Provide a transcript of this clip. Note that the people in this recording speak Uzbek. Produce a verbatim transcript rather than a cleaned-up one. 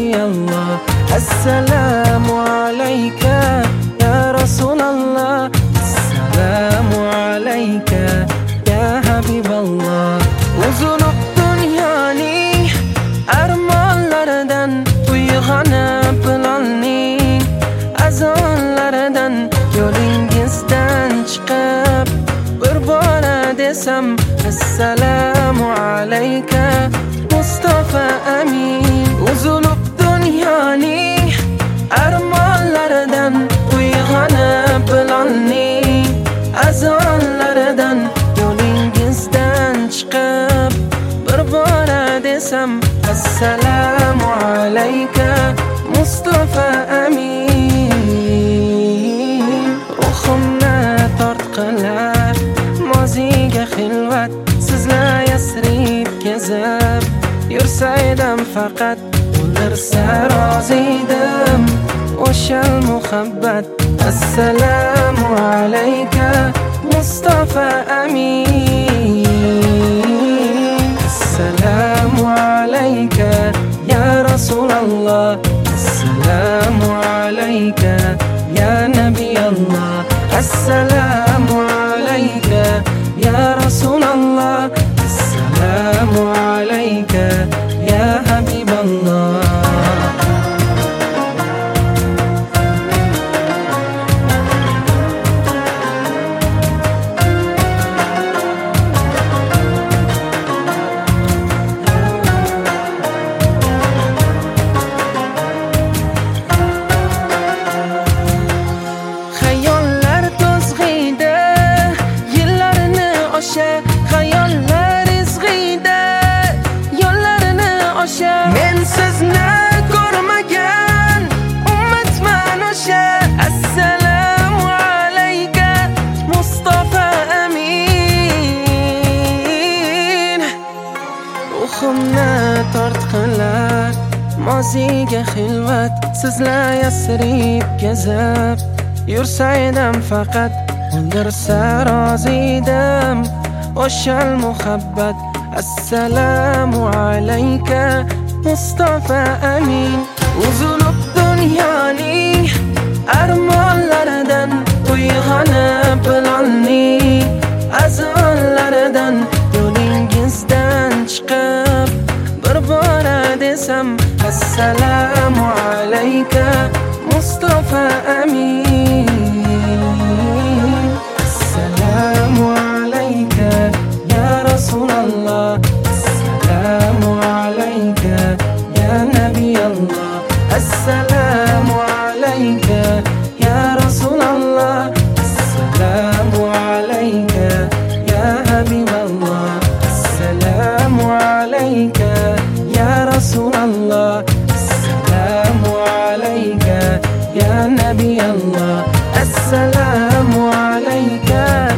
الله. السلام عليك يا رسول الله. السلام عليك يا حبيب الله. Uzulup dünyanın armonlaridan uyg'onib bilolning azonlaridan yo'lingizdan chiqib bir bora desam assalomu alayka Mustafa Amin. Uzulup dünyanın armonlaridan uyg'onib bilolning azonlaridan yo'lingizdan chiqib bir bora desam assalomu alayka Mustafa Amin. Ruhimni tortqilar moziga xilvat, sizlar yasrib kezib yursaydim faqat o'ldirsa rozidim o'shal muhabbat. Assalomu alayka Mustafa Amin. Assalomu alayka ya Rasulullah. Assalomu alayka ya Nabiyallah. Assalomu alayka ya Rasulullah. Assalomu alayka ya Habiballah. Xayollar izg'iydi yo'llarini o'sha. Men sizni ko'rmagan ummatman o'sha. Assalomu alayka Mustafa Amin. Ruhimni tortqilar moziga xilvat, sizlar yasrib kezib yursaydim faqat o'ldirsa rozidim o'shal muhabbat. Assalomu alayka Mustafa Amin. Uzulup dünyanın armonlaridan uyg'onib bilolning azonlaridan yo'lingizdan chiqib bir bora desam assalomu alayka Mustafa Amin. Assalomu alayka ya Rasulullah. Assalomu alayka ya Nabiyallah. Assalomu alayka ya Rasulullah. Assalomu alayka ya Habiballah. Assalomu alayka ya Rasulullah. Assalomu alayka ya Nabiyallah. Assalomu alayka